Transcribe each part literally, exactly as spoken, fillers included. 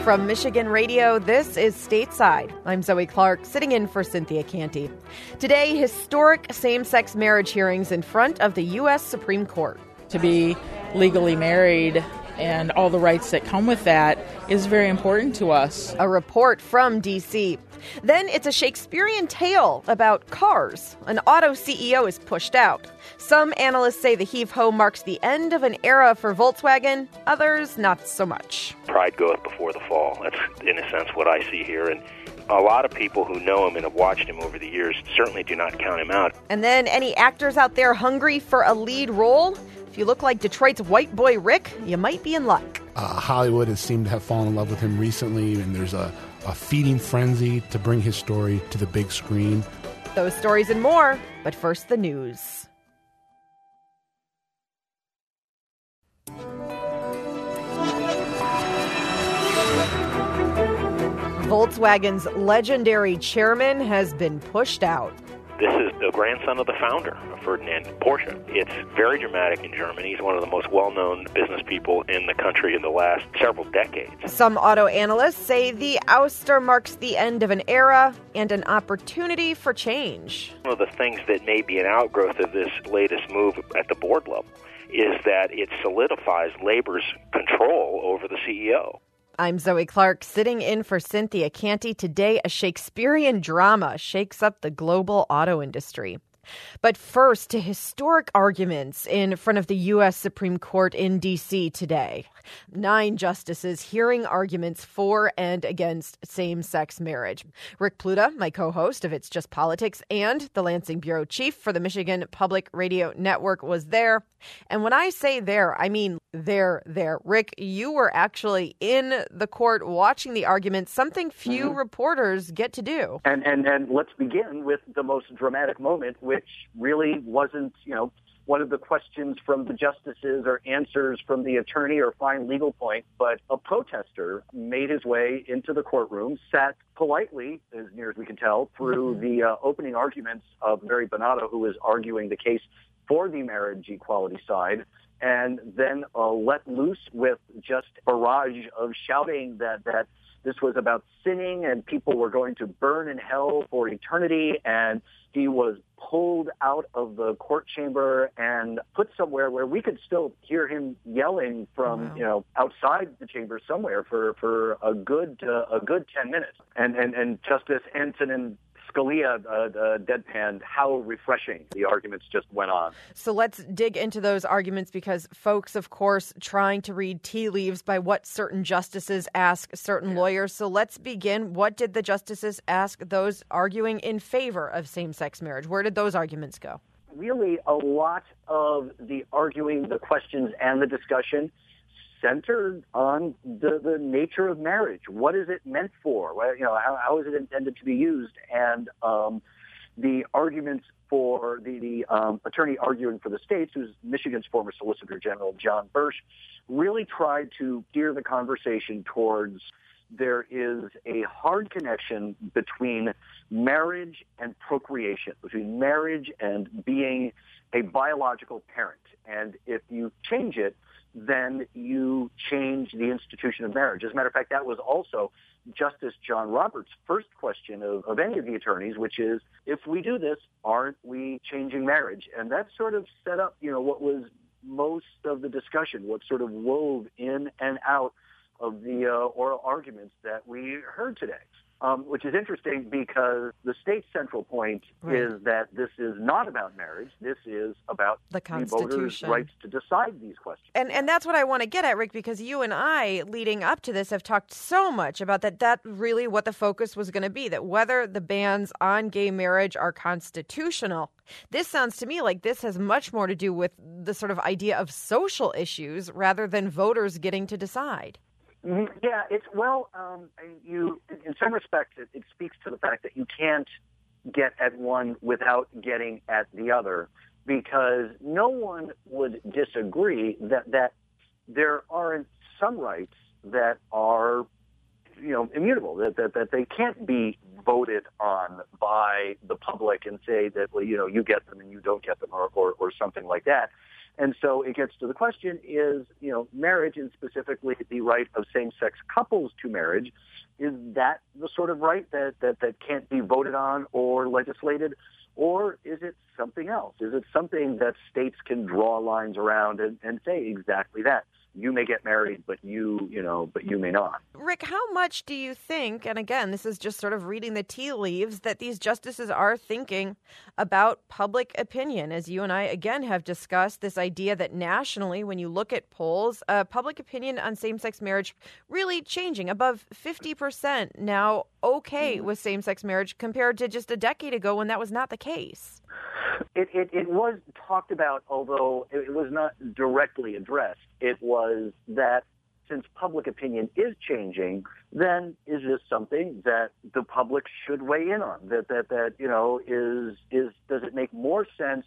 From Michigan Radio, this is Stateside. I'm Zoe Clark, sitting in for Cynthia Canty. Today, historic same-sex marriage hearings in front of the U S Supreme Court. To be legally married and all the rights that come with that is very important to us. A report from D C. Then it's a Shakespearean tale about cars. An auto C E O is pushed out. Some analysts say the heave-ho marks the end of an era for Volkswagen. Others, not so much. Pride goeth before the fall. That's, in a sense, what I see here. And a lot of people who know him and have watched him over the years certainly do not count him out. And then any actors out there hungry for a lead role? If you look like Detroit's white boy Rick, you might be in luck. Uh, Hollywood has seemed to have fallen in love with him recently, and there's a, a feeding frenzy to bring his story to the big screen. Those stories and more, but first the news. Volkswagen's legendary chairman has been pushed out. This is the grandson of the founder, Ferdinand Porsche. It's very dramatic in Germany. He's one of the most well-known business people in the country in the last several decades. Some auto analysts say the ouster marks the end of an era and an opportunity for change. One of the things that may be an outgrowth of this latest move at the board level is that it solidifies labor's control over the C E O. I'm Zoe Clark, sitting in for Cynthia Canty. Today, a Shakespearean drama shakes up the global auto industry. But first, to historic arguments in front of the U S Supreme Court in D C today. Nine justices hearing arguments for and against same-sex marriage. Rick Pluta, my co-host of It's Just Politics and the Lansing bureau chief for the Michigan Public Radio Network, was there. And when I say there, I mean there, there. Rick, you were actually in the court watching the arguments, something few mm-hmm. reporters get to do. And, and and let's begin with the most dramatic moment, which really wasn't, you know, one of the questions from the justices or answers from the attorney or fine legal point, but a protester made his way into the courtroom, sat politely, as near as we can tell, through the uh, opening arguments of Mary Bonato, who was arguing the case for the marriage equality side, and then uh, let loose with just a barrage of shouting that, that this was about sinning and people were going to burn in hell for eternity, and he was pulled out of the court chamber and put somewhere where we could still hear him yelling from, wow. you know, outside the chamber somewhere for, for a good uh, a good ten minutes. And and, and Justice Antonin Scalia uh, uh, deadpanned how refreshing the arguments just went on. So let's dig into those arguments because folks, of course, trying to read tea leaves by what certain justices ask certain yeah. lawyers. So let's begin. What did the justices ask those arguing in favor of same-sex marriage? Where did those arguments go? Really, a lot of the arguing, the questions, and the discussion centered on the, the nature of marriage. What is it meant for? Well, you know, how, how is it intended to be used? And um, the arguments for the, the um, attorney arguing for the states, who's Michigan's former Solicitor General, John Birch, really tried to steer the conversation towards there is a hard connection between marriage and procreation, between marriage and being a biological parent. And if you change it, then you change the institution of marriage. As a matter of fact, that was also Justice John Roberts' first question of, of any of the attorneys, which is, if we do this, aren't we changing marriage? And that sort of set up, you know, what was most of the discussion, what sort of wove in and out of the uh, oral arguments that we heard today. Um, which is interesting because the state's central point right. is that this is not about marriage. This is about the Constitution. The voters' rights to decide these questions. And and that's what I want to get at, Rick, because you and I, leading up to this, have talked so much about that. That really what the focus was going to be, that whether the bans on gay marriage are constitutional. This sounds to me like this has much more to do with the sort of idea of social issues rather than voters getting to decide. Yeah, it's, well, um, you, in some respects, it, it speaks to the fact that you can't get at one without getting at the other, because no one would disagree that, that there aren't some rights that are, you know, immutable, that, that, that they can't be voted on by the public and say that, well, you know, you get them and you don't get them, or, or, or something like that. And so it gets to the question is, you know, marriage and specifically the right of same-sex couples to marriage, is that the sort of right that, that, that can't be voted on or legislated? Or is it something else? Is it something that states can draw lines around and, and say exactly that? You may get married, but you, you know, but you may not. Rick, how much do you think, and again, this is just sort of reading the tea leaves, that these justices are thinking about public opinion? As you and I, again, have discussed this idea that nationally, when you look at polls, uh, public opinion on same-sex marriage really changing. Above fifty percent now okay with same-sex marriage compared to just a decade ago when that was not the case. It, it, it was talked about, although it was not directly addressed. It was that since public opinion is changing, then is this something that the public should weigh in on? That that that you know is is does it make more sense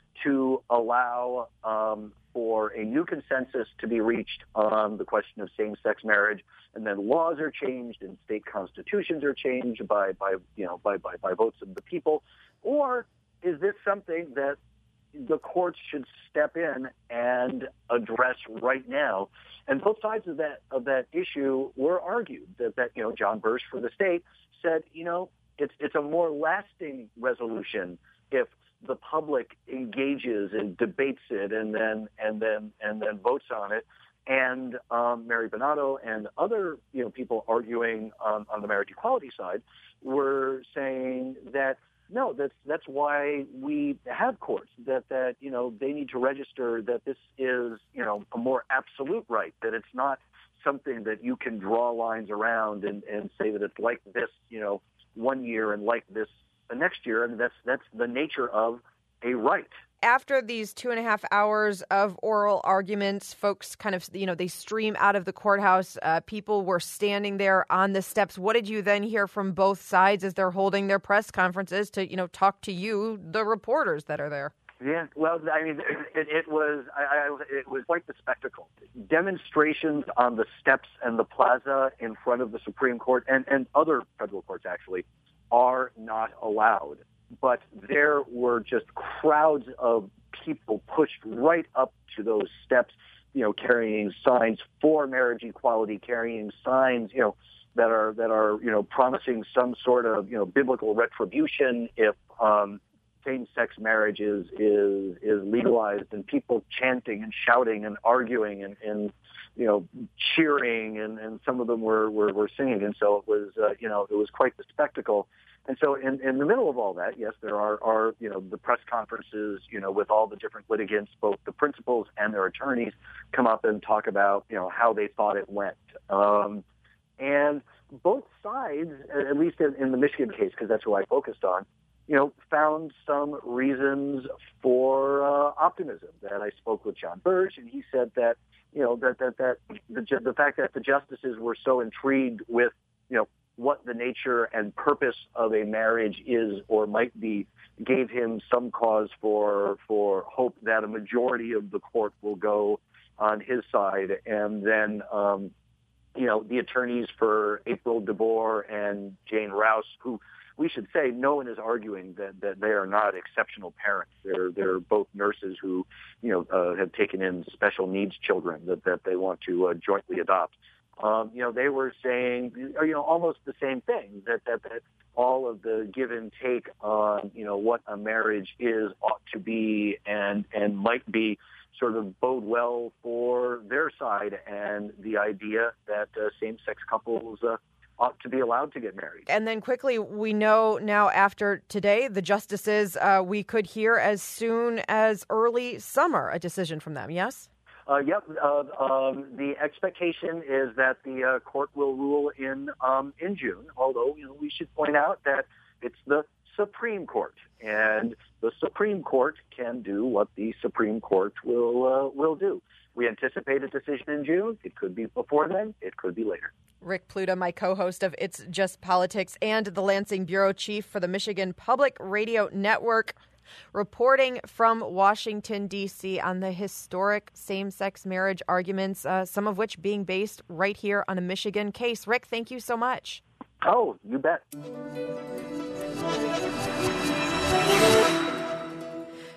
to allow um, for a new consensus to be reached on the question of same-sex marriage, and then laws are changed and state constitutions are changed by by you know by by, by votes of the people, or is this something that the courts should step in and address right now? And both sides of that of that issue were argued. That, that you know, John Birch for the state said, you know, it's it's a more lasting resolution if the public engages and debates it and then and then and then votes on it. And um, Mary Bonato and other you know people arguing um, on the marriage equality side were saying that, no, that's that's why we have courts, that, that, you know, they need to register that this is, you know, a more absolute right, that it's not something that you can draw lines around and, and say that it's like this, you know, one year and like this the next year. I mean, that's that's the nature of a right. After these two and a half hours of oral arguments, folks kind of, you know, they stream out of the courthouse. Uh, people were standing there on the steps. What did you then hear from both sides as they're holding their press conferences to, you know, talk to you, the reporters that are there? Yeah, well, I mean, it, it was I, I, it was quite the spectacle. Demonstrations on the steps and the plaza in front of the Supreme Court and, and other federal courts, actually, are not allowed. But there were just crowds of people pushed right up to those steps, you know, carrying signs for marriage equality, carrying signs, you know, that are that are you know promising some sort of you know biblical retribution if um, same-sex marriage is is is legalized, and people chanting and shouting and arguing and, and you know cheering, and, and some of them were, were, were singing, and so it was uh, you know it was quite the spectacle. And so in, in the middle of all that, yes, there are, are, you know, the press conferences, you know, with all the different litigants, both the principals and their attorneys come up and talk about, you know, how they thought it went. Um, and both sides, at least in, in the Michigan case, because that's who I focused on, you know, found some reasons for uh, optimism. That I spoke with John Birch, and he said that, you know, that, that, that the, the fact that the justices were so intrigued with, you know, what the nature and purpose of a marriage is or might be gave him some cause for for hope that a majority of the court will go on his side. And then, um, you know, the attorneys for April DeBoer and Jane Rouse, who we should say no one is arguing that, that they are not exceptional parents. They're they're both nurses who, you know, uh, have taken in special needs children that, that they want to uh, jointly adopt. Um, you know, they were saying, you know, almost the same thing, that, that, that all of the give and take on, you know, what a marriage is, ought to be, and, and might be sort of bode well for their side, and the idea that uh, same-sex couples uh, ought to be allowed to get married. And then quickly, we know now after today, the justices, uh, we could hear as soon as early summer a decision from them, yes? Uh, yep. Uh, um, the expectation is that the uh, court will rule in um, in June. Although, you know, we should point out that it's the Supreme Court, and the Supreme Court can do what the Supreme Court will uh, will do. We anticipate a decision in June. It could be before then. It could be later. Rick Pluta, my co-host of It's Just Politics and the Lansing bureau chief for the Michigan Public Radio Network, reporting from Washington, D C on the historic same-sex marriage arguments, uh, some of which being based right here on a Michigan case. Rick, thank you so much. Oh, you bet.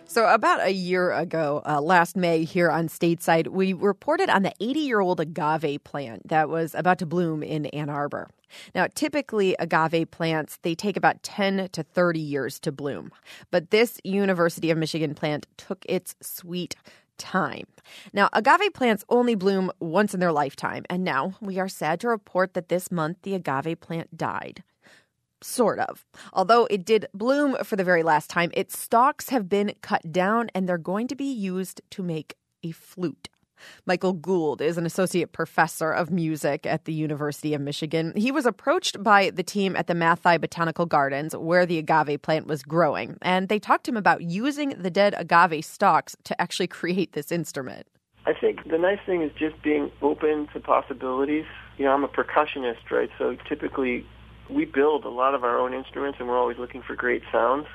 So about a year ago, uh, last May here on Stateside, we reported on the eighty-year-old agave plant that was about to bloom in Ann Arbor. Now, typically agave plants, they take about ten to thirty years to bloom. But this University of Michigan plant took its sweet time. Now, agave plants only bloom once in their lifetime. And now we are sad to report that this month the agave plant died. Sort of. Although it did bloom for the very last time, its stalks have been cut down and they're going to be used to make a flute. Michael Gould is an associate professor of music at the University of Michigan. He was approached by the team at the Mathai Botanical Gardens where the agave plant was growing, and they talked to him about using the dead agave stalks to actually create this instrument. I think the nice thing is just being open to possibilities. You know, I'm a percussionist, right? So typically we build a lot of our own instruments, and we're always looking for great sounds.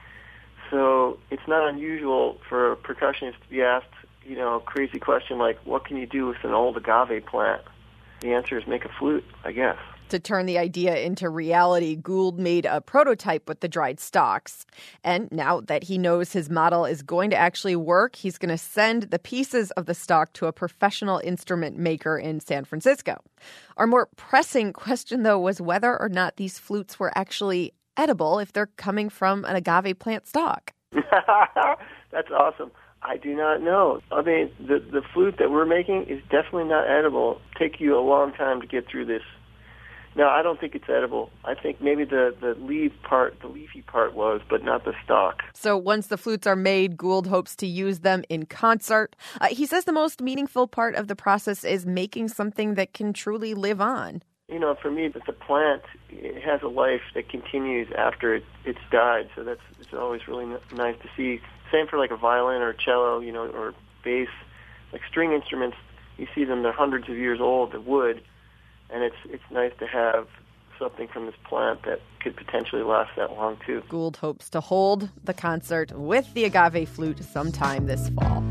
So it's not unusual for a percussionist to be asked, you know, a crazy question like, what can you do with an old agave plant? The answer is make a flute, I guess. To turn the idea into reality, Gould made a prototype with the dried stalks. And now that he knows his model is going to actually work, he's going to send the pieces of the stalk to a professional instrument maker in San Francisco. Our more pressing question, though, was whether or not these flutes were actually edible if they're coming from an agave plant stalk. That's awesome. I do not know. I mean, the, the flute that we're making is definitely not edible. It'll take you a long time to get through this. No, I don't think it's edible. I think maybe the, the leaf part, the leafy part was, but not the stalk. So once the flutes are made, Gould hopes to use them in concert. Uh, he says the most meaningful part of the process is making something that can truly live on. You know, for me, the plant, it has a life that continues after it, it's died. So that's it's always really n- nice to see. Same for like a violin or cello, you know, or bass. Like string instruments, you see them, they're hundreds of years old, the wood. And it's it's nice to have something from this plant that could potentially last that long, too. Gould hopes to hold the concert with the agave flute sometime this fall.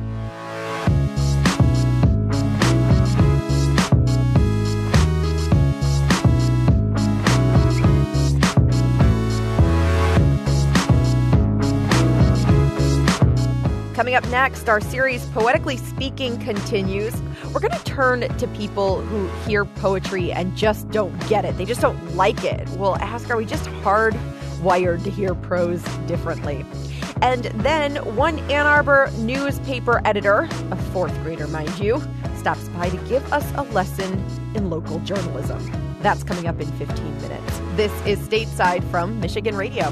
Coming up next, our series Poetically Speaking continues. We're going to turn to people who hear poetry and just don't get it. They just don't like it. We'll ask, are we just hardwired to hear prose differently? And then one Ann Arbor newspaper editor, a fourth grader, mind you, stops by to give us a lesson in local journalism. That's coming up in fifteen minutes. This is Stateside from Michigan Radio.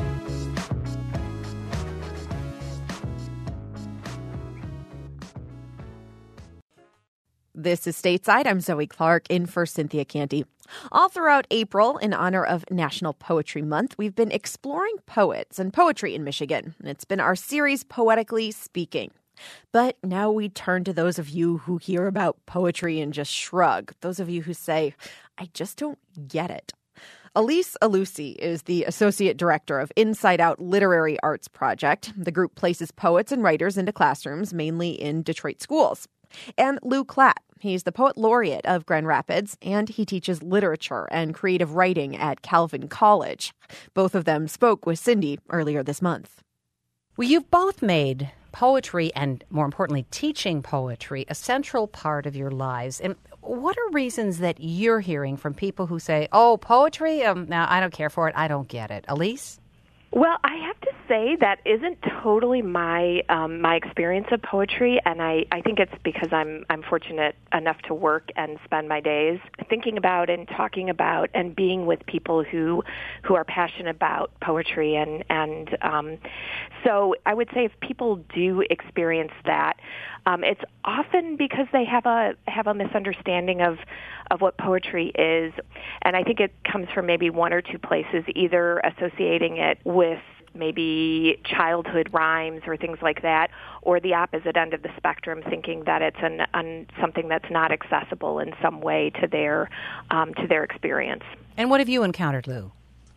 This is Stateside. I'm Zoe Clark, in for Cynthia Canty. All throughout April, in honor of National Poetry Month, we've been exploring poets and poetry in Michigan. It's been our series, Poetically Speaking. But now we turn to those of you who hear about poetry and just shrug. Those of you who say, I just don't get it. Elise Alusi is the Associate Director of Inside Out Literary Arts Project. The group places poets and writers into classrooms, mainly in Detroit schools. And Lou Klatt. He's the Poet Laureate of Grand Rapids, and he teaches literature and creative writing at Calvin College. Both of them spoke with Cindy earlier this month. Well, you've both made poetry and, more importantly, teaching poetry a central part of your lives. And what are reasons that you're hearing from people who say, oh, poetry? Um, no, I don't care for it. I don't get it. Elise? Well, I have to say that isn't totally my um, my experience of poetry, and I, I think it's because I'm I'm fortunate enough to work and spend my days thinking about and talking about and being with people who who are passionate about poetry, and and um, so I would say if people do experience that, um, it's often because they have a have a misunderstanding of of what poetry is, and I think it comes from maybe one or two places, either associating it with maybe childhood rhymes or things like that, or the opposite end of the spectrum, thinking that it's an, an something that's not accessible in some way to their um, to their experience. And what have you encountered, Lou?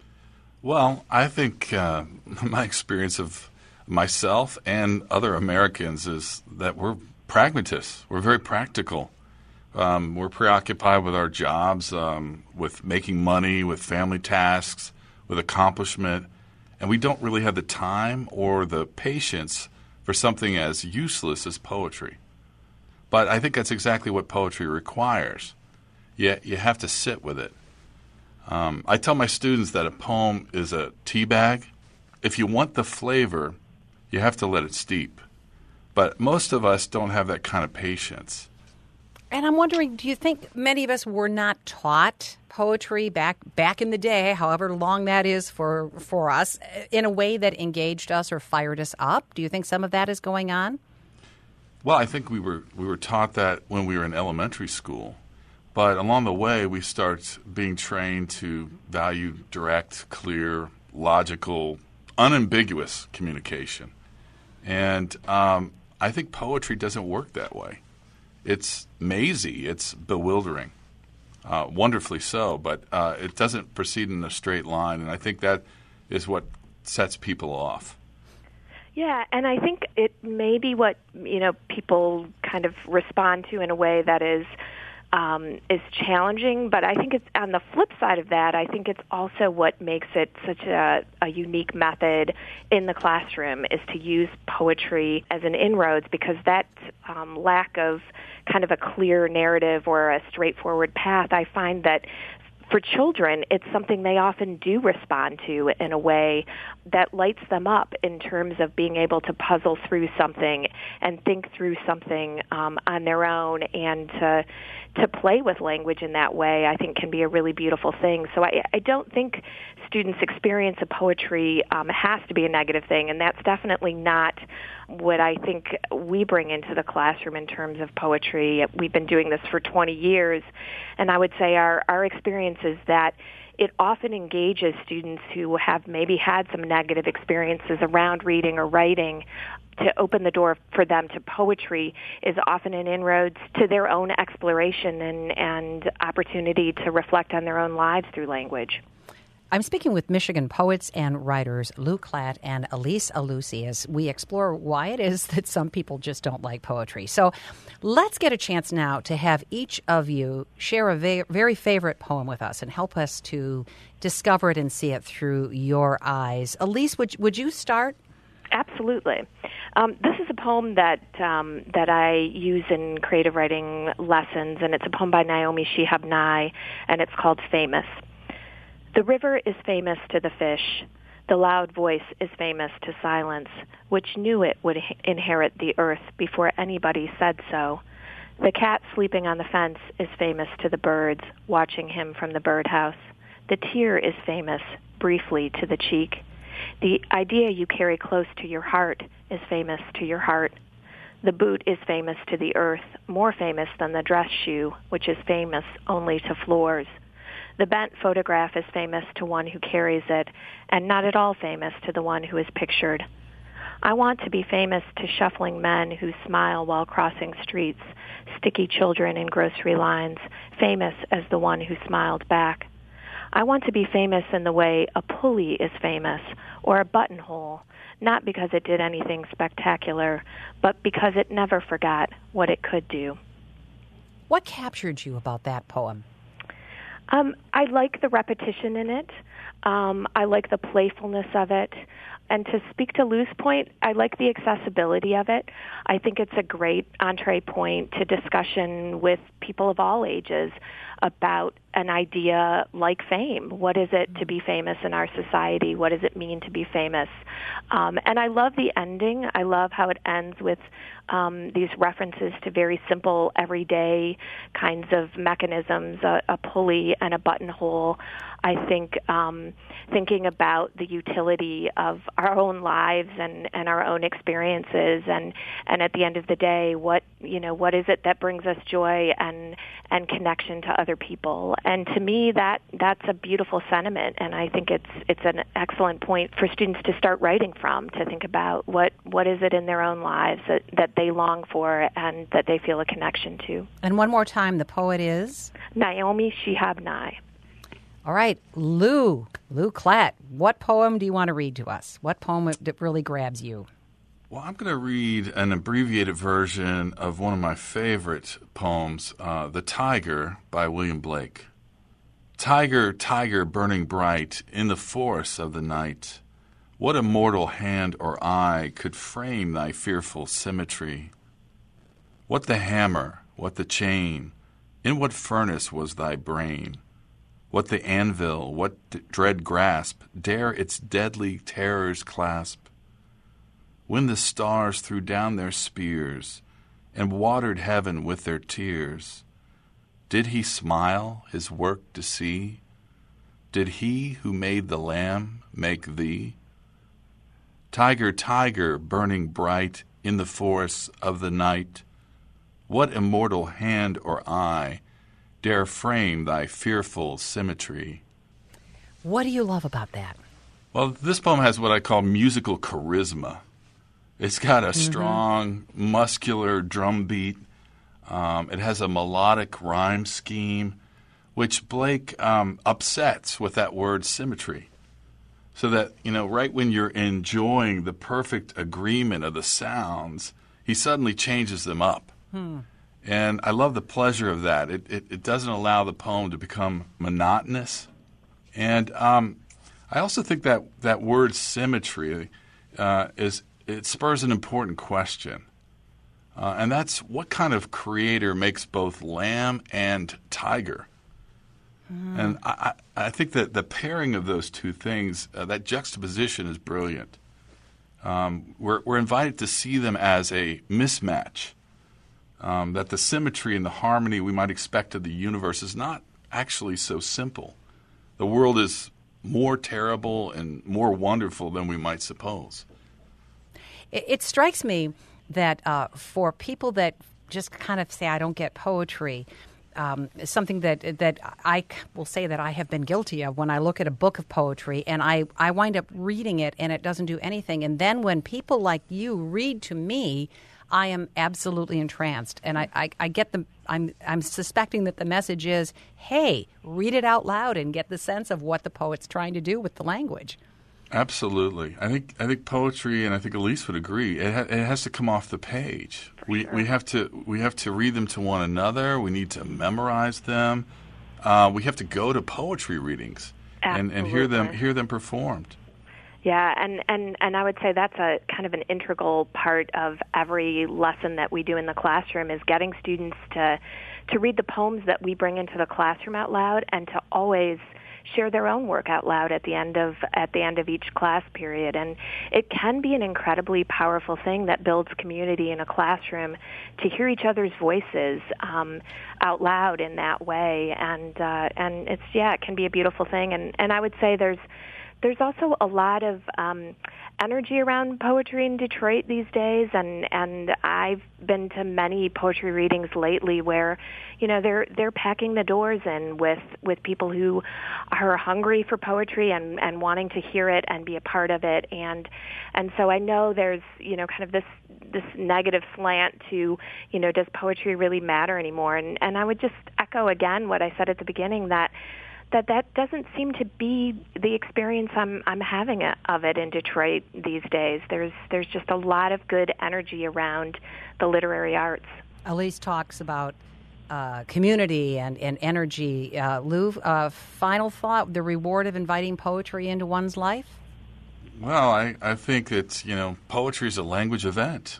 Well, I think uh, my experience of myself and other Americans is that we're pragmatists. We're very practical. Um, we're preoccupied with our jobs, um, with making money, with family tasks, with accomplishment, and we don't really have the time or the patience for something as useless as poetry. But I think that's exactly what poetry requires. You, you have to sit with it. Um, I tell my students that a poem is a tea bag. If you want the flavor, you have to let it steep. But most of us don't have that kind of patience. And I'm wondering, do you think many of us were not taught poetry back back in the day, however long that is for, for us, in a way that engaged us or fired us up? Do you think some of that is going on? Well, I think we were we were taught that when we were in elementary school. But along the way, we start being trained to value direct, clear, logical, unambiguous communication. And um, I think poetry doesn't work that way. It's mazy. It's bewildering, uh, wonderfully so, but uh, it doesn't proceed in a straight line, and I think that is what sets people off. Yeah, and I think it may be what, you know, people kind of respond to in a way that is um, is challenging, but I think it's on the flip side of that, I think it's also what makes it such a, a unique method in the classroom is to use poetry as an inroads, because that um, lack of kind of a clear narrative or a straightforward path, I find that for children, it's something they often do respond to in a way that lights them up in terms of being able to puzzle through something and think through something um, on their own, and to to play with language in that way, I think, can be a really beautiful thing. So I, I don't think students' experience of poetry um, has to be a negative thing, and that's definitely not what I think we bring into the classroom in terms of poetry. We've been doing this for twenty years, and I would say our, our experience is that it often engages students who have maybe had some negative experiences around reading or writing. To open the door for them to poetry is often an inroads to their own exploration and, and opportunity to reflect on their own lives through language. I'm speaking with Michigan poets and writers Lou Klatt and Elise Alusi as we explore why it is that some people just don't like poetry. So let's get a chance now to have each of you share a va- very favorite poem with us and help us to discover it and see it through your eyes. Elise, would, would you start? Absolutely. Um, this is a poem that um, that I use in creative writing lessons, and it's a poem by Naomi Shihab Nye, and it's called Famous. The river is famous to the fish. The loud voice is famous to silence, which knew it would inherit the earth before anybody said so. The cat sleeping on the fence is famous to the birds, watching him from the birdhouse. The tear is famous, briefly, to the cheek. The idea you carry close to your heart is famous to your heart. The boot is famous to the earth, more famous than the dress shoe, which is famous only to floors. The bent photograph is famous to one who carries it, and not at all famous to the one who is pictured. I want to be famous to shuffling men who smile while crossing streets, sticky children in grocery lines, famous as the one who smiled back. I want to be famous in the way a pulley is famous, or a buttonhole, not because it did anything spectacular, but because it never forgot what it could do. What captured you about that poem? Um, I like the repetition in it. Um, I like the playfulness of it. And to speak to Lou's point, I like the accessibility of it. I think it's a great entree point to discussion with people of all ages about an idea like fame. What is it to be famous in our society? What does it mean to be famous? Um, and I love the ending. I love how it ends with um, these references to very simple, everyday kinds of mechanisms, a, a pulley and a buttonhole. I think um, thinking about the utility of our own lives and, and our own experiences, and, and at the end of the day, what you know, what is it that brings us joy and and connection to other people? And to me, that that's a beautiful sentiment, and I think it's it's an excellent point for students to start writing from, to think about what, what is it in their own lives that, that they long for and that they feel a connection to. And one more time, the poet is? Naomi Shihab Nye. All right, Lou, Lou Klatt, what poem do you want to read to us? What poem that really grabs you? Well, I'm going to read an abbreviated version of one of my favorite poems, uh, The Tiger by William Blake. Tiger, tiger burning bright in the forests of the night, What immortal hand or eye could frame thy fearful symmetry? What the hammer, what the chain, in what furnace was thy brain? What the anvil, what dread grasp dare its deadly terrors clasp? When the stars threw down their spears and watered heaven with their tears, did he smile his work to see? Did he who made the Lamb make thee? Tiger, tiger, burning bright in the forests of the night, what immortal hand or eye dare frame thy fearful symmetry? What do you love about that? Well, this poem has what I call musical charisma. It's got a mm-hmm. strong, muscular drum beat. Um, it has a melodic rhyme scheme, which Blake um, upsets with that word symmetry. So that, you know, right when you're enjoying the perfect agreement of the sounds, he suddenly changes them up. Hmm. And I love the pleasure of that. It, it, it doesn't allow the poem to become monotonous. And um, I also think that that word symmetry uh, is it spurs an important question. Uh, and that's what kind of creator makes both lamb and tiger? Mm. And I, I think that the pairing of those two things, uh, that juxtaposition is brilliant. Um, we're, we're invited to see them as a mismatch. Um, that the symmetry and the harmony we might expect of the universe is not actually so simple. The world is more terrible and more wonderful than we might suppose. It, it strikes me that uh, for people that just kind of say, I don't get poetry, um, something that that I will say that I have been guilty of when I look at a book of poetry and I, I wind up reading it and it doesn't do anything. And then when people like you read to me, I am absolutely entranced, and I, I, I get the. I'm I'm suspecting that the message is, hey, read it out loud and get the sense of what the poet's trying to do with the language. Absolutely, I think I think poetry, and I think Elise would agree. It, ha- it has to come off the page. We we have to we have to read them to one another. We need to memorize them. Uh, we have to go to poetry readings and, and hear them hear them performed. Yeah, and, and, and I would say that's a kind of an integral part of every lesson that we do in the classroom is getting students to to read the poems that we bring into the classroom out loud and to always share their own work out loud at the end of at the end of each class period. And it can be an incredibly powerful thing that builds community in a classroom to hear each other's voices um, out loud in that way. And uh, and it's yeah, it can be a beautiful thing. And and I would say there's There's also a lot of um, energy around poetry in Detroit these days, and, and I've been to many poetry readings lately where, you know, they're they're packing the doors in with, with people who are hungry for poetry and, and wanting to hear it and be a part of it, and and so I know there's, you know, kind of this this negative slant to, you know, does poetry really matter anymore? And and I would just echo again what I said at the beginning, that. that that doesn't seem to be the experience I'm I'm having of it in Detroit these days. There's there's just a lot of good energy around the literary arts. Elise talks about uh, community and, and energy. Uh, Lou, uh, final thought, the reward of inviting poetry into one's life? Well, I, I think it's, you know, poetry is a language event.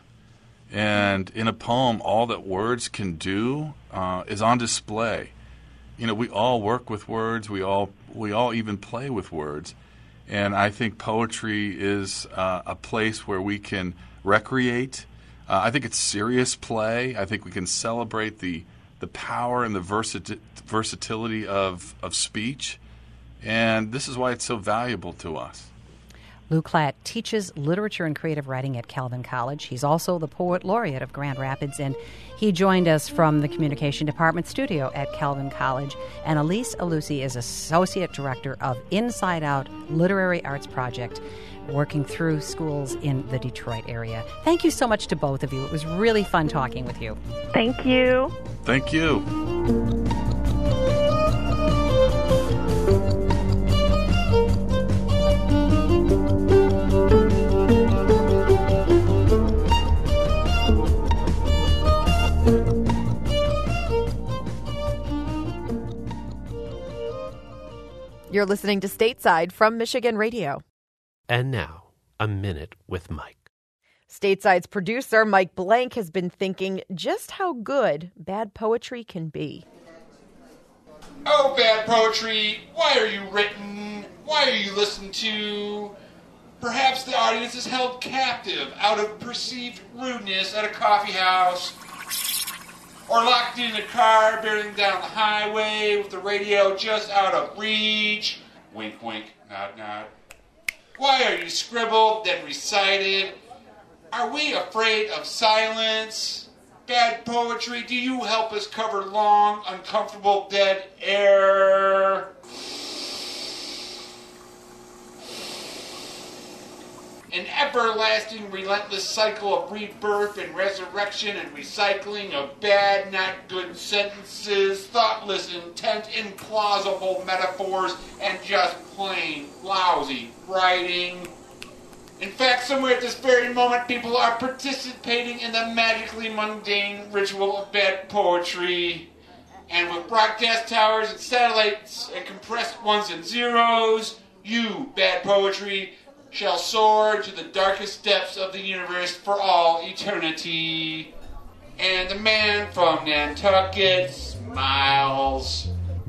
And in a poem, all that words can do uh, is on display. You know, we all work with words. We all we all even play with words, and I think poetry is uh, a place where we can recreate. Uh, I think it's serious play. I think we can celebrate the the power and the versit- versatility of of speech, and this is why it's so valuable to us. Lou Klatt teaches literature and creative writing at Calvin College. He's also the Poet Laureate of Grand Rapids, and he joined us from the Communication Department studio at Calvin College. And Elise Aloussi is Associate Director of Inside Out Literary Arts Project, working through schools in the Detroit area. Thank you so much to both of you. It was really fun talking with you. Thank you. Thank you. You're listening to Stateside from Michigan Radio. And now, A Minute with Mike. Stateside's producer, Mike Blank, has been thinking just how good bad poetry can be. Oh, bad poetry, why are you written? Why are you listened to? Perhaps the audience is held captive out of perceived rudeness at a coffee house, or locked in a car barreling down the highway with the radio just out of reach. Wink, wink, nod, nod. Why are you scribbled, then recited? Are we afraid of silence? Bad poetry, do you help us cover long, uncomfortable dead air? An everlasting, relentless cycle of rebirth and resurrection and recycling of bad, not good sentences, thoughtless intent, implausible metaphors, and just plain lousy writing. In fact, somewhere at this very moment, people are participating in the magically mundane ritual of bad poetry. And with broadcast towers and satellites and compressed ones and zeros, you, bad poetry, shall soar to the darkest depths of the universe for all eternity. And the man from Nantucket smiles.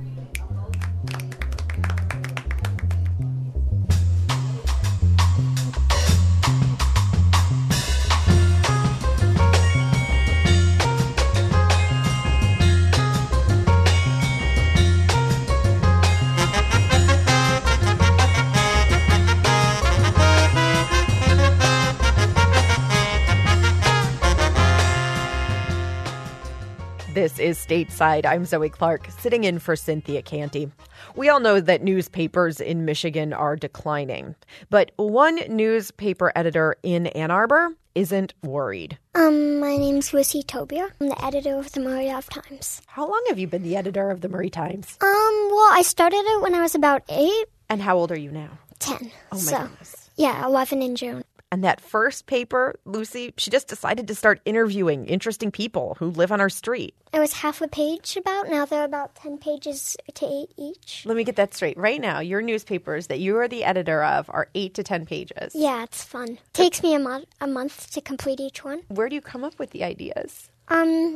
This is Stateside. I'm Zoe Clark, sitting in for Cynthia Canty. We all know that newspapers in Michigan are declining, but one newspaper editor in Ann Arbor isn't worried. Um, my name's Lucy Tobia. I'm the editor of the Murray Times. How long have you been the editor of the Murray Times? Um, well, I started it when I was about eight. And how old are you now? Ten. Oh, my so, goodness. Yeah, eleven in June. And that first paper, Lucy, she just decided to start interviewing interesting people who live on our street. It was half a page about. Now they're about ten pages to eight each. Let me get that straight. Right now, your newspapers that you are the editor of are eight to ten pages. Yeah, it's fun. Takes me a, mo- a month to complete each one. Where do you come up with the ideas? Um,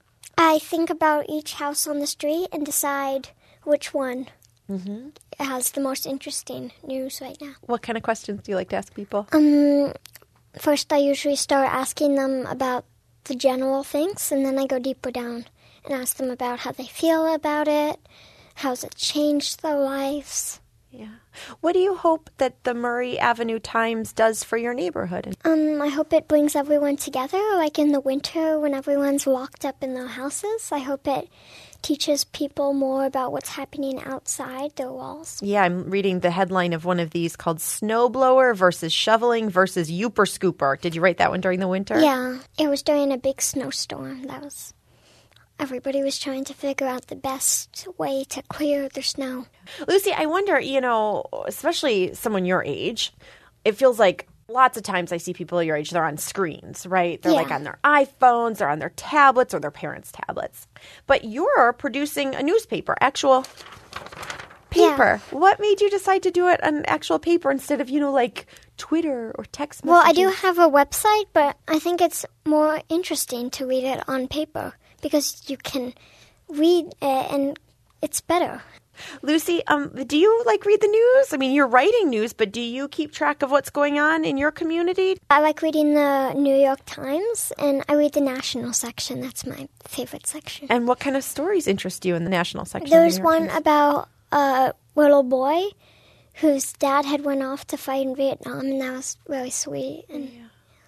I think about each house on the street and decide which one mm-hmm. has the most interesting news right now. What kind of questions do you like to ask people? Um, first, I usually start asking them about the general things, and then I go deeper down and ask them about how they feel about it, how's it changed their lives. Yeah. What do you hope that the Murray Avenue Times does for your neighborhood? Um, I hope it brings everyone together, like in the winter when everyone's locked up in their houses. I hope it teaches people more about what's happening outside their walls. Yeah, I'm reading the headline of one of these called Snowblower versus Shoveling versus Youper Scooper. Did you write that one during the winter? Yeah, it was during a big snowstorm. That was... Everybody was trying to figure out the best way to clear the snow. Lucy, I wonder, you know, especially someone your age, it feels like lots of times I see people your age, they're on screens, right? They're yeah. like on their iPhones, they're on their tablets or their parents' tablets. But you're producing a newspaper, actual paper. Yeah. What made you decide to do it on actual paper instead of, you know, like Twitter or text messaging? Well, I do have a website, but I think it's more interesting to read it on paper because you can read it and it's better. Lucy, um, do you, like, read the news? I mean, you're writing news, but do you keep track of what's going on in your community? I like reading the New York Times, and I read the national section. That's my favorite section. And what kind of stories interest you in the national section? There's of the New York one Times? about a little boy whose dad had went off to fight in Vietnam, and that was really sweet. And yeah.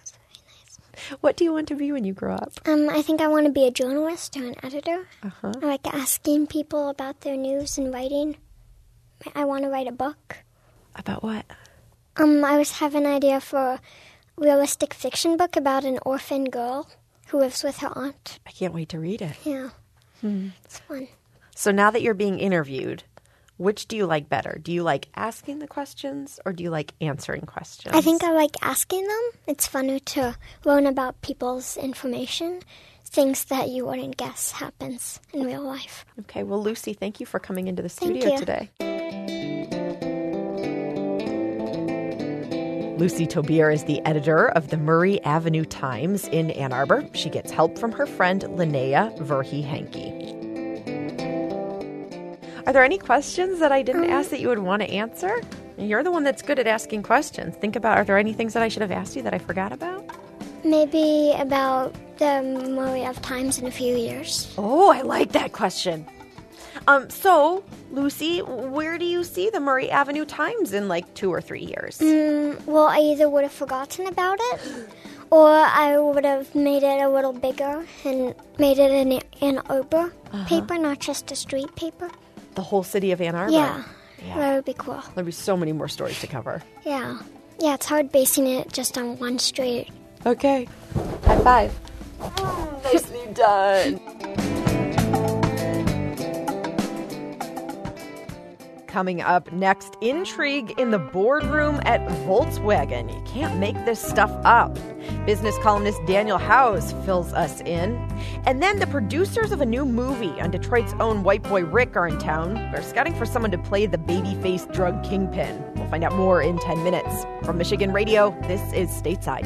What do you want to be when you grow up? Um, I think I want to be a journalist or an editor. Uh-huh. I like asking people about their news and writing. I want to write a book. About what? Um, I was have an idea for a realistic fiction book about an orphan girl who lives with her aunt. I can't wait to read it. Yeah. Hmm. It's fun. So now that you're being interviewed, which do you like better? Do you like asking the questions or do you like answering questions? I think I like asking them. It's funner to learn about people's information, things that you wouldn't guess happens in real life. Okay, well, Lucy, thank you for coming into the Thank studio you. today. Lucy Tobier is the editor of the Murray Avenue Times in Ann Arbor. She gets help from her friend Linnea Verhey-Hankey. Are there any questions that I didn't ask that you would want to answer? You're the one that's good at asking questions. Think about, are there any things that I should have asked you that I forgot about? Maybe about the Murray of Times in a few years. Oh, I like that question. Um, so, Lucy, where do you see the Murray Avenue Times in like two or three years? Mm, well, I either would have forgotten about it, or I would have made it a little bigger and made it an Ann Arbor uh-huh. paper, not just a street paper. The whole city of Ann Arbor? Yeah, yeah. That would be cool. There'd be so many more stories to cover. Yeah. Yeah, it's hard basing it just on one street. Okay. High five. Oh, nicely done. Coming up next, intrigue in the boardroom at Volkswagen. You can't make this stuff up. Business columnist Daniel Howes fills us in. And then the producers of a new movie on Detroit's own white boy Rick are in town. They're scouting for someone to play the baby-faced drug kingpin. We'll find out more in ten minutes. From Michigan Radio, this is Stateside.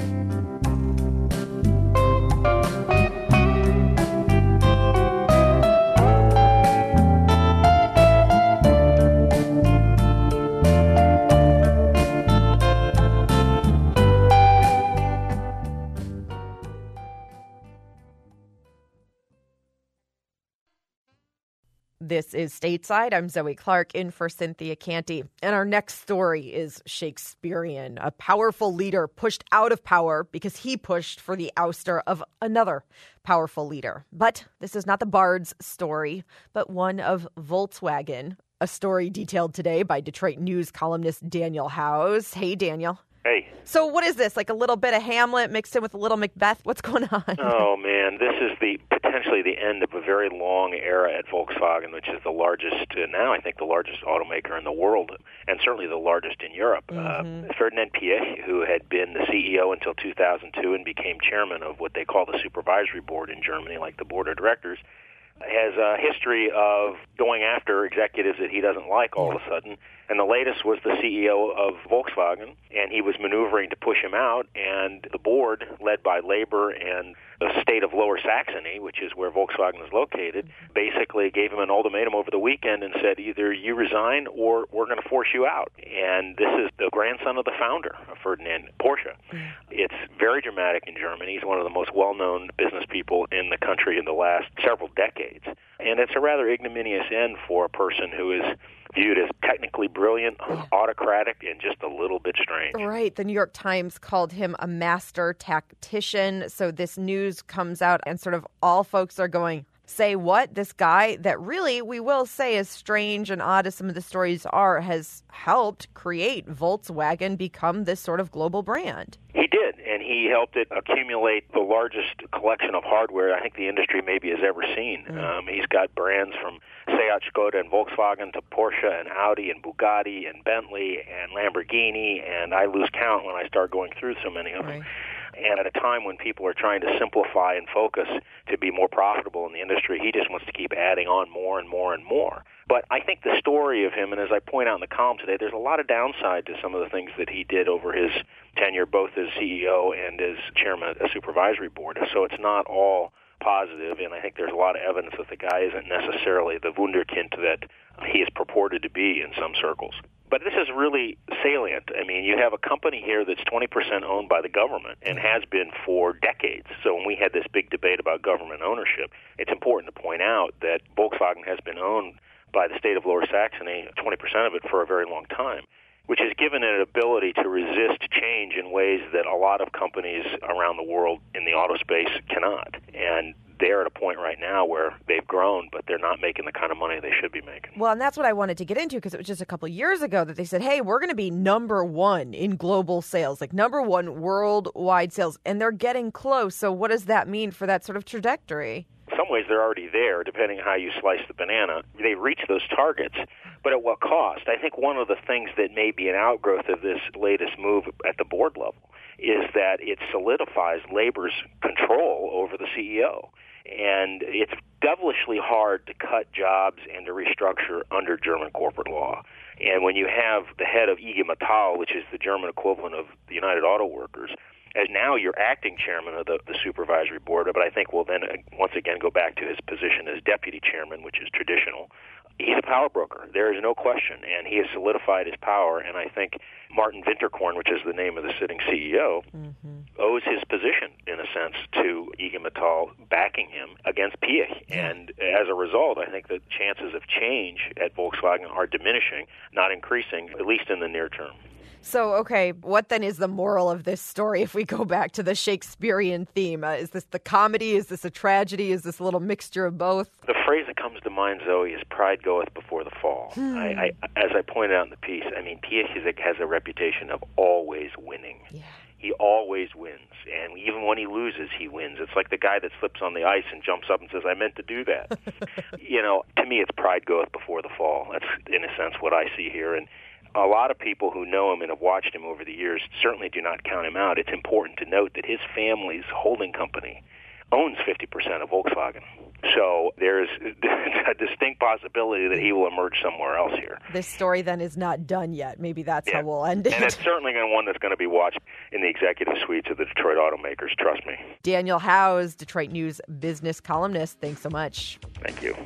This is Stateside. I'm Zoe Clark, in for Cynthia Canty. And our next story is Shakespearean. A powerful leader pushed out of power because he pushed for the ouster of another powerful leader. But this is not the Bard's story, but one of Volkswagen. A story detailed today by Detroit News columnist Daniel Howes. Hey, Daniel. Hey. So what is this, like a little bit of Hamlet mixed in with a little Macbeth? What's going on? Oh, man, this is the potentially the end of a very long era at Volkswagen, which is the largest, uh, now I think the largest automaker in the world, and certainly the largest in Europe. Mm-hmm. Uh, Ferdinand Piëch, who had been the C E O until two thousand two and became chairman of what they call the supervisory board in Germany, like the board of directors, has a history of going after executives that he doesn't like all of a sudden. And the latest was the C E O of Volkswagen, and he was maneuvering to push him out, and the board, led by Labor and the state of Lower Saxony, which is where Volkswagen is located, basically gave him an ultimatum over the weekend and said, either you resign or we're going to force you out. And this is the grandson of the founder, Ferdinand Porsche. It's very dramatic in Germany. He's one of the most well-known business people in the country in the last several decades. And it's a rather ignominious end for a person who is viewed as technically brilliant, autocratic, and just a little bit strange. Right. The New York Times called him a master tactician. So this news comes out and sort of all folks are going, say what? This guy that really, we will say, as strange and odd as some of the stories are, has helped create Volkswagen become this sort of global brand. He did, and he helped it accumulate the largest collection of hardware I think the industry maybe has ever seen. Mm. Um, he's got brands from Seat, Skoda, and Volkswagen to Porsche and Audi and Bugatti and Bentley and Lamborghini, and I lose count when I start going through so many of them. Right. And at a time when people are trying to simplify and focus to be more profitable in the industry, he just wants to keep adding on more and more and more. But I think the story of him, and as I point out in the column today, there's a lot of downside to some of the things that he did over his tenure, both as C E O and as chairman of a supervisory board. So it's not all positive, and I think there's a lot of evidence that the guy isn't necessarily the wunderkind that he is purported to be in some circles. But this is really salient. I mean, you have a company here that's twenty percent owned by the government and has been for decades. So when we had this big debate about government ownership, it's important to point out that Volkswagen has been owned by the state of Lower Saxony, twenty percent of it, for a very long time, which has given it an ability to resist change in ways that a lot of companies around the world in the auto space cannot. And they're at a point right now where they've grown, but they're not making the kind of money they should be making. Well, and that's what I wanted to get into, because it was just a couple of years ago that they said, hey, we're going to be number one in global sales, like number one worldwide sales, and they're getting close. So what does that mean for that sort of trajectory? In some ways, they're already there, depending on how you slice the banana. They reach those targets, but at what cost? I think one of the things that may be an outgrowth of this latest move at the board level is that it solidifies Labor's control over the C E O. And it's devilishly hard to cut jobs and to restructure under German corporate law. And when you have the head of I G Metall, which is the German equivalent of the United Auto Workers, as now you're acting chairman of the, the supervisory board, but I think we'll then uh, once again go back to his position as deputy chairman, which is traditional. He's a power broker. There is no question, and he has solidified his power. And I think Martin Winterkorn, which is the name of the sitting C E O, mm-hmm. owes his position, in a sense, to I G Metall backing him against Piëch. And as a result, I think the chances of change at Volkswagen are diminishing, not increasing, at least in the near term. So, okay, what then is the moral of this story if we go back to the Shakespearean theme? Uh, is this the comedy? Is this a tragedy? Is this a little mixture of both? The phrase that comes to mind, Zoe, is pride goeth before the fall. Hmm. I, I, as I pointed out in the piece, I mean, Piëch has a reputation of always winning. Yeah. He always wins, and even when he loses, he wins. It's like the guy that slips on the ice and jumps up and says, I meant to do that. You know, to me, it's pride goeth before the fall. That's, in a sense, what I see here. And a lot of people who know him and have watched him over the years certainly do not count him out. It's important to note that his family's holding company owns fifty percent of Volkswagen. So there's a distinct possibility that he will emerge somewhere else here. This story then is not done yet. Maybe that's yeah. how we'll end it. And it's certainly one that's going to be watched in the executive suites of the Detroit automakers, trust me. Daniel Howes, Detroit News business columnist, thanks so much. Thank you.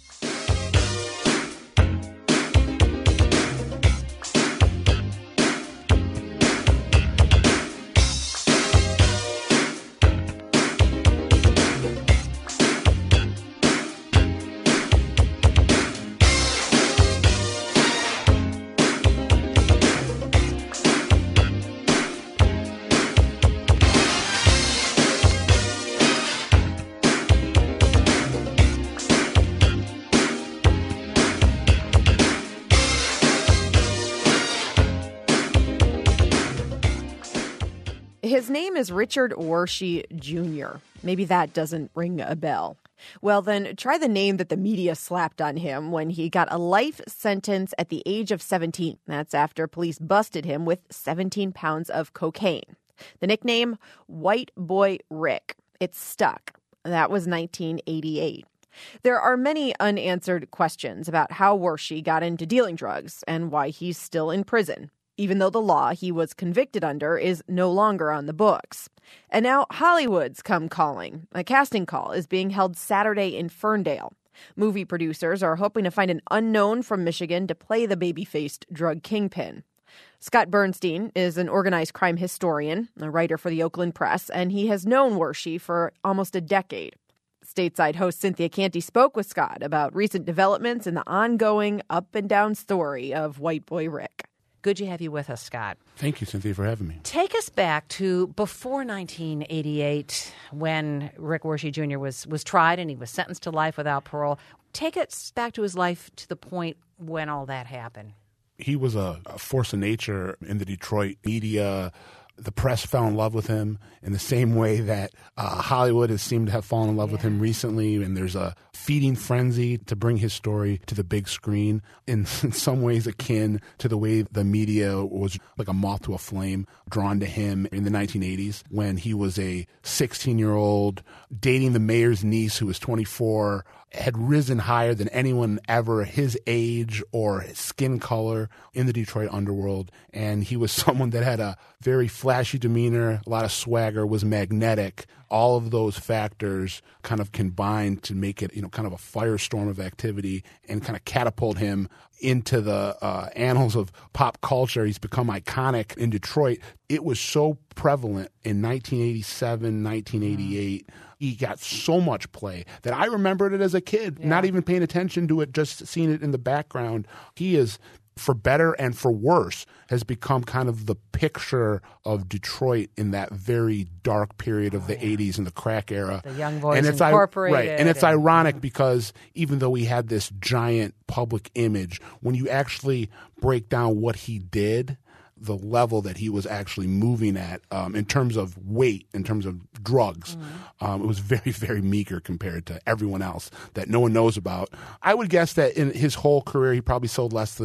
His name is Richard Wershe Junior Maybe that doesn't ring a bell. Well, then try the name that the media slapped on him when he got a life sentence at the age of seventeen. That's after police busted him with seventeen pounds of cocaine. The nickname, White Boy Rick. It stuck. That was nineteen eighty-eight. There are many unanswered questions about how Wershe got into dealing drugs and why he's still in prison, even though the law he was convicted under is no longer on the books. And now Hollywood's come calling. A casting call is being held Saturday in Ferndale. Movie producers are hoping to find an unknown from Michigan to play the baby-faced drug kingpin. Scott Bernstein is an organized crime historian, a writer for the Oakland Press, and he has known Wershe for almost a decade. Stateside host Cynthia Canty spoke with Scott about recent developments in the ongoing up-and-down story of White Boy Rick. Good to have you with us, Scott. Thank you, Cynthia, for having me. Take us back to before nineteen eighty-eight, when Rick Wershe Junior was, was tried and he was sentenced to life without parole. Take us back to his life to the point when all that happened. He was a, a force of nature in the Detroit media. The press fell in love with him in the same way that uh, Hollywood has seemed to have fallen in love yeah. with him recently. And there's a feeding frenzy to bring his story to the big screen, in, in some ways akin to the way the media was like a moth to a flame drawn to him in the nineteen eighties when he was a sixteen-year-old dating the mayor's niece who was twenty-four, had risen higher than anyone ever his age or his skin color in the Detroit underworld. And he was someone that had a very flashy demeanor, a lot of swagger, was magnetic. All of those factors kind of combined to make it, you know, kind of a firestorm of activity and kind of catapult him into the uh, annals of pop culture. He's become iconic in Detroit. It was so prevalent in nineteen eighty-seven, nineteen eighty-eight. Mm. He got so much play that I remembered it as a kid, yeah. not even paying attention to it, just seeing it in the background. He is, for better and for worse, has become kind of the picture of Detroit in that very dark period of oh, the yeah. eighties and the crack era. The Young Boys and it's Incorporated. I- right. And it's and, ironic yeah. because even though he had this giant public image, when you actually break down what he did, the level that he was actually moving at um, in terms of weight, in terms of drugs, mm-hmm. um, it was very, very meager compared to everyone else that no one knows about. I would guess that in his whole career, he probably sold less than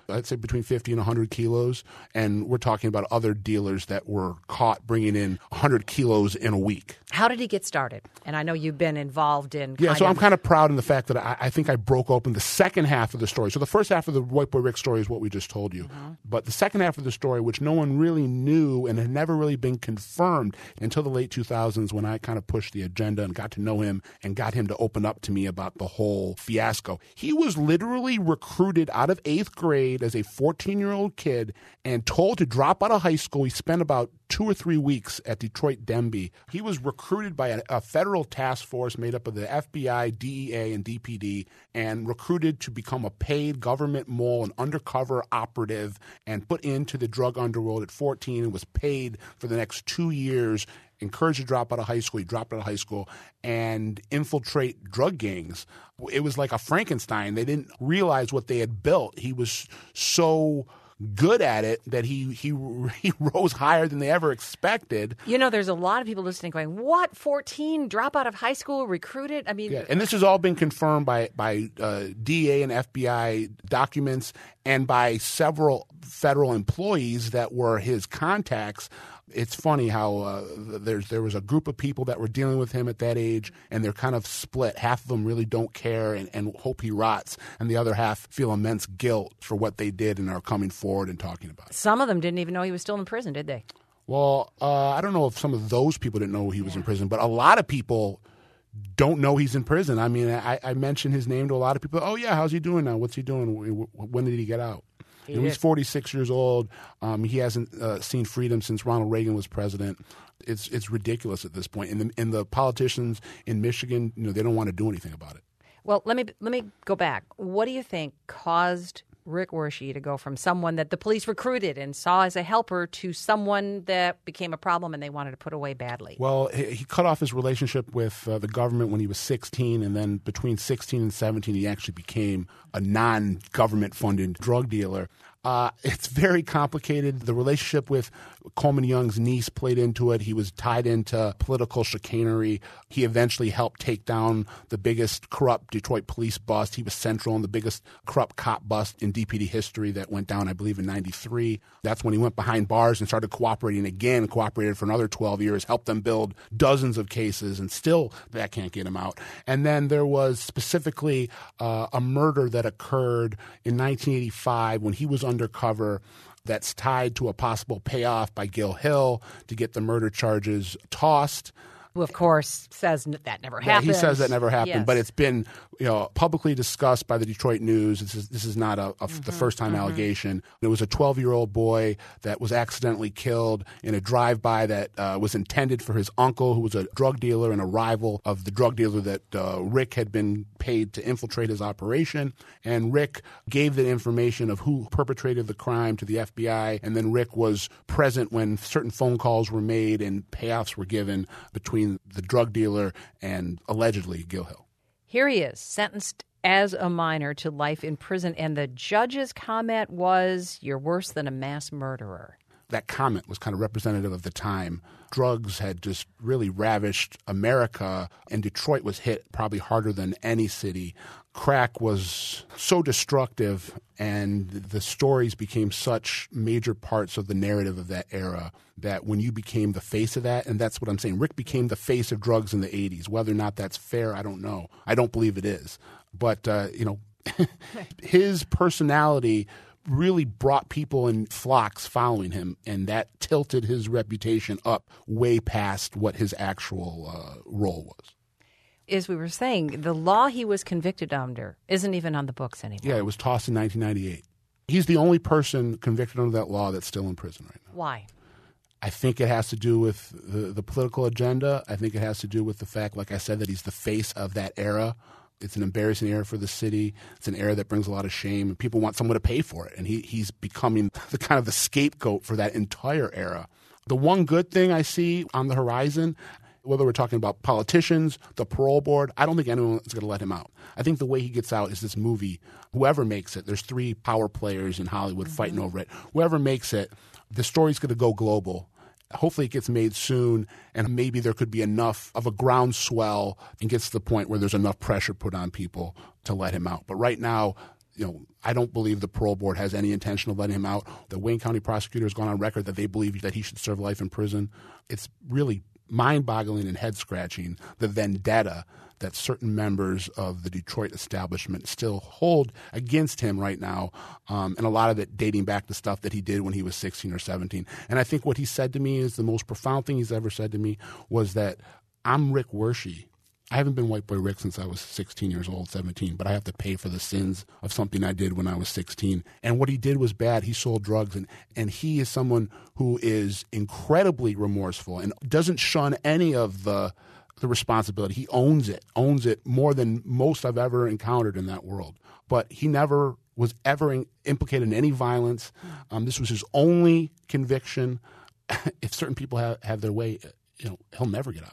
I'd say between fifty and one hundred kilos. And we're talking about other dealers that were caught bringing in one hundred kilos in a week. How did he get started? And I know you've been involved in Yeah, so of- I'm kind of proud in the fact that I, I think I broke open the second half of the story. So the first half of the White Boy Rick story is what we just told you. Mm-hmm. But the second half of the story, which no one really knew and had never really been confirmed until the late two thousands when I kind of pushed the agenda and got to know him and got him to open up to me about the whole fiasco. He was literally recruited out of eighth grade as a fourteen-year-old kid and told to drop out of high school. He spent about two or three weeks at Detroit Denby. He was recruited by a, a federal task force made up of the F B I, D E A, and D P D, and recruited to become a paid government mole, an undercover operative, and put into the drug underworld at fourteen and was paid for the next two years, encouraged to drop out of high school. He dropped out of high school and infiltrate drug gangs. It was like a Frankenstein. They didn't realize what they had built. He was so good at it that he he he rose higher than they ever expected. You know, there's a lot of people listening going, what, fourteen, drop out of high school, recruited? I mean, yeah, and this has all been confirmed by, by uh, D E A and F B I documents and by several federal employees that were his contacts. It's funny how uh, there's there was a group of people that were dealing with him at that age, and they're kind of split. Half of them really don't care and, and hope he rots, and the other half feel immense guilt for what they did and are coming forward and talking about it. Some of them didn't even know he was still in prison, did they? Well, uh, I don't know if some of those people didn't know he was yeah. in prison, but a lot of people don't know he's in prison. I mean, I, I mentioned his name to a lot of people. Oh, yeah, how's he doing now? What's he doing? When did he get out? He and he's forty-six years old. Um, he hasn't uh, seen freedom since Ronald Reagan was president. It's it's ridiculous at this point. And the, and the politicians in Michigan, you know, they don't want to do anything about it. Well, let me let me go back. What do you think caused Rick Wershe to go from someone that the police recruited and saw as a helper to someone that became a problem and they wanted to put away badly? Well, he, he cut off his relationship with uh, the government when he was sixteen, and then between sixteen and seventeen, he actually became a non-government funded drug dealer. Uh, it's very complicated. The relationship with Coleman Young's niece played into it. He was tied into political chicanery. He eventually helped take down the biggest corrupt Detroit police bust. He was central in the biggest corrupt cop bust in D P D history that went down, I believe, in ninety-three. That's when he went behind bars and started cooperating again, cooperated for another twelve years, helped them build dozens of cases, and still that can't get him out. And then there was specifically uh, a murder that occurred in nineteen eighty-five when he was undercover that's tied to a possible payoff by Gil Hill to get the murder charges tossed. Who, of course, says that never happened. Yeah, he says that never happened, yes. But it's been, you know, publicly discussed by the Detroit News. This is this is not a, a mm-hmm, the first time mm-hmm. allegation. It was a twelve-year-old boy that was accidentally killed in a drive-by that uh, was intended for his uncle, who was a drug dealer and a rival of the drug dealer that uh, Rick had been paid to infiltrate his operation. And Rick gave the information of who perpetrated the crime to the F B I, and then Rick was present when certain phone calls were made and payoffs were given between the drug dealer and allegedly Gil Hill. Here he is, sentenced as a minor to life in prison, and the judge's comment was, "You're worse than a mass murderer." That comment was kind of representative of the time. Drugs had just really ravished America, and Detroit was hit probably harder than any city. Crack was so destructive, and the stories became such major parts of the narrative of that era that when you became the face of that, and that's what I'm saying, Rick became the face of drugs in the eighties. Whether or not that's fair, I don't know. I don't believe it is. But, uh, you know, his personality really brought people in flocks following him, and that tilted his reputation up way past what his actual uh, role was. As we were saying, the law he was convicted under isn't even on the books anymore. Yeah, it was tossed in nineteen ninety-eight. He's the only person convicted under that law that's still in prison right now. Why? I think it has to do with the, the political agenda. I think it has to do with the fact, like I said, that he's the face of that era. It's an embarrassing era for the city. It's an era that brings a lot of shame, and people want someone to pay for it. And he he's becoming the kind of the scapegoat for that entire era. The one good thing I see on the horizon, whether we're talking about politicians, the parole board, I don't think anyone is going to let him out. I think the way he gets out is this movie. Whoever makes it, there's three power players in Hollywood mm-hmm. fighting over it. Whoever makes it, the story's going to go global. Hopefully it gets made soon, and maybe there could be enough of a groundswell and gets to the point where there's enough pressure put on people to let him out. But right now, you know, I don't believe the parole board has any intention of letting him out. The Wayne County prosecutor has gone on record that they believe that he should serve life in prison. It's really mind-boggling and head-scratching, the vendetta that certain members of the Detroit establishment still hold against him right now, um, and a lot of it dating back to stuff that he did when he was sixteen or seventeen. And I think what he said to me is the most profound thing he's ever said to me was that I'm Rick Wershey. I haven't been White Boy Rick since I was sixteen years old, seventeen, but I have to pay for the sins of something I did when I was sixteen. And what he did was bad. He sold drugs, and, and he is someone who is incredibly remorseful and doesn't shun any of the the responsibility. He owns it, owns it more than most I've ever encountered in that world. But he never was ever in, implicated in any violence. Um, this was his only conviction. If certain people have, have their way, you know, he'll never get out.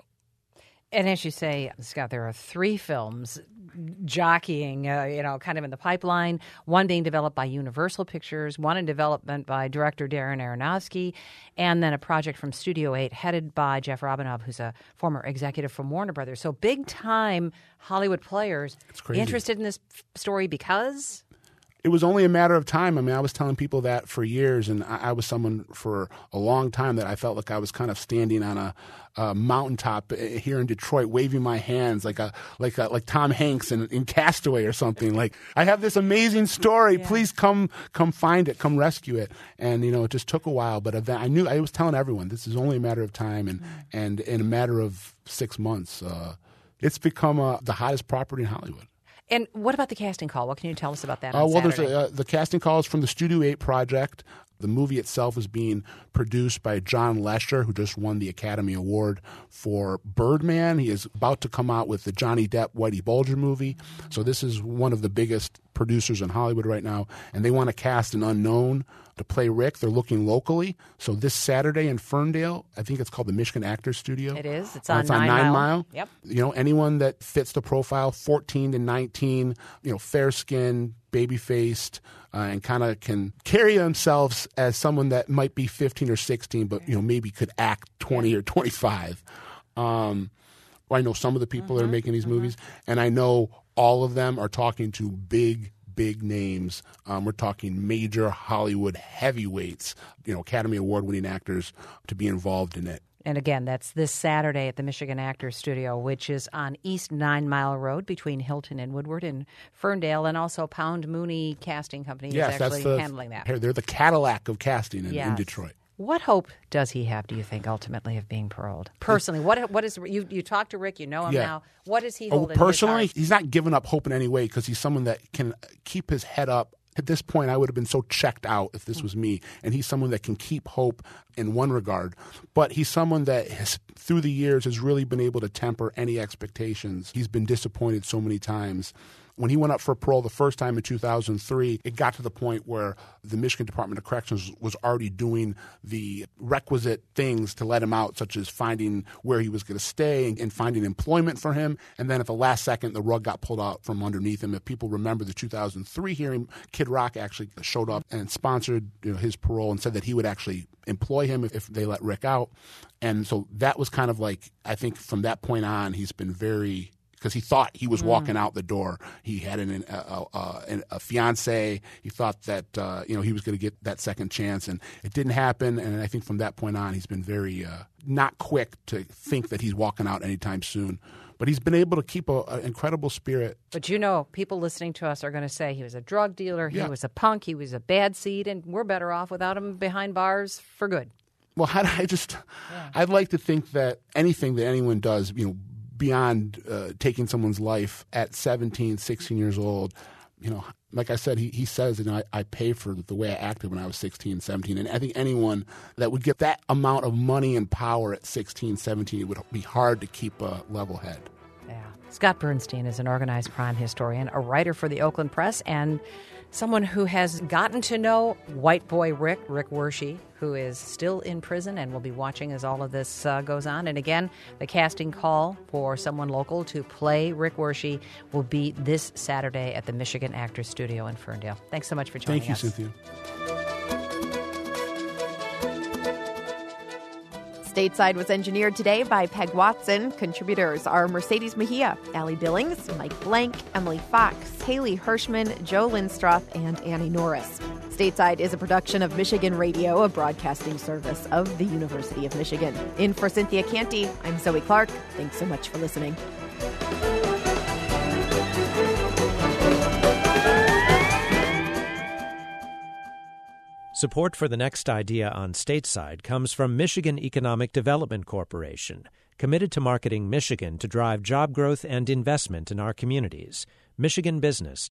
And as you say, Scott, there are three films jockeying, uh, you know, kind of in the pipeline, one being developed by Universal Pictures, one in development by director Darren Aronofsky, and then a project from Studio eight headed by Jeff Robinov, who's a former executive from Warner Brothers. So big-time Hollywood players interested in this story because... It was only a matter of time. I mean, I was telling people that for years, and I, I was someone for a long time that I felt like I was kind of standing on a, a mountaintop here in Detroit, waving my hands like a like a, like Tom Hanks in, in Castaway or something. Like, I have this amazing story. Yeah. Please come come find it, come rescue it. And you know, it just took a while, but I knew I was telling everyone this is only a matter of time, and mm-hmm. and in a matter of six months, uh, it's become uh, the hottest property in Hollywood. And what about the casting call? What can you tell us about that on uh, well, Saturday? There's a, uh, the casting call is from the Studio eight project. The movie itself is being produced by John Lesher, who just won the Academy Award for Birdman. He is about to come out with the Johnny Depp Whitey Bulger movie. So this is one of the biggest producers in Hollywood right now, and they want to cast an unknown to play Rick. They're looking locally. So this Saturday in Ferndale, I think it's called the Michigan Actors Studio. It is. It's on, uh, it's Nine, on Nine Mile. Mile. Yep. You know, anyone that fits the profile, fourteen to nineteen, you know, fair skinned, baby-faced, uh, and kind of can carry themselves as someone that might be fifteen or sixteen, but, you know, maybe could act twenty or twenty-five. Um, I know some of the people mm-hmm. that are making these mm-hmm. movies, and I know all of them are talking to big, big names. Um, we're talking major Hollywood heavyweights, you know, Academy Award-winning actors to be involved in it. And again, that's this Saturday at the Michigan Actors Studio, which is on East Nine Mile Road between Hilton and Woodward in Ferndale, and also Pound Mooney Casting Company yes, is actually that's the, handling that. They're the Cadillac of casting in, yes. in Detroit. What hope does he have, do you think, ultimately, of being paroled? Personally, what what is you you talk to Rick, you know him yeah. now. What does he oh, hold in personally, his heart? He's not giving up hope in any way because he's someone that can keep his head up. At this point, I would have been so checked out if this was me. And he's someone that can keep hope in one regard. But he's someone that has, through the years, has really been able to temper any expectations. He's been disappointed so many times. When he went up for parole the first time in two thousand three, it got to the point where the Michigan Department of Corrections was already doing the requisite things to let him out, such as finding where he was going to stay and finding employment for him. And then at the last second, the rug got pulled out from underneath him. If people remember the two thousand three hearing, Kid Rock actually showed up and sponsored, you know, his parole and said that he would actually employ him if, if they let Rick out. And so that was kind of like, I think from that point on, he's been very... because he thought he was walking mm. out the door. He had an, a, a, a fiance. He thought that uh, you know he was going to get that second chance, and it didn't happen. And I think from that point on, he's been very uh, not quick to think that he's walking out anytime soon. But he's been able to keep an incredible spirit. But you know, people listening to us are going to say he was a drug dealer, he yeah. was a punk, he was a bad seed, and we're better off without him behind bars for good. Well, I just, yeah. I'd like to think that anything that anyone does, you know, beyond uh, taking someone's life at seventeen, sixteen years old, you know, like I said, he, he says, you know, I, I pay for the way I acted when I was sixteen, seventeen. And I think anyone that would get that amount of money and power at sixteen, seventeen, it would be hard to keep a level head. Yeah. Scott Bernstein is an organized crime historian, a writer for the Oakland Press, and someone who has gotten to know White Boy Rick, Rick Wershey, who is still in prison and will be watching as all of this uh, goes on. And again, the casting call for someone local to play Rick Wershey will be this Saturday at the Michigan Actors Studio in Ferndale. Thanks so much for joining us. Thank you, Cynthia. Stateside was engineered today by Peg Watson. Contributors are Mercedes Mejia, Allie Billings, Mike Blank, Emily Fox, Haley Hirschman, Joe Lindstroth, and Annie Norris. Stateside is a production of Michigan Radio, a broadcasting service of the University of Michigan. In for Cynthia Canty, I'm Zoe Clark. Thanks so much for listening. Support for The Next Idea on Stateside comes from Michigan Economic Development Corporation, committed to marketing Michigan to drive job growth and investment in our communities. michigan business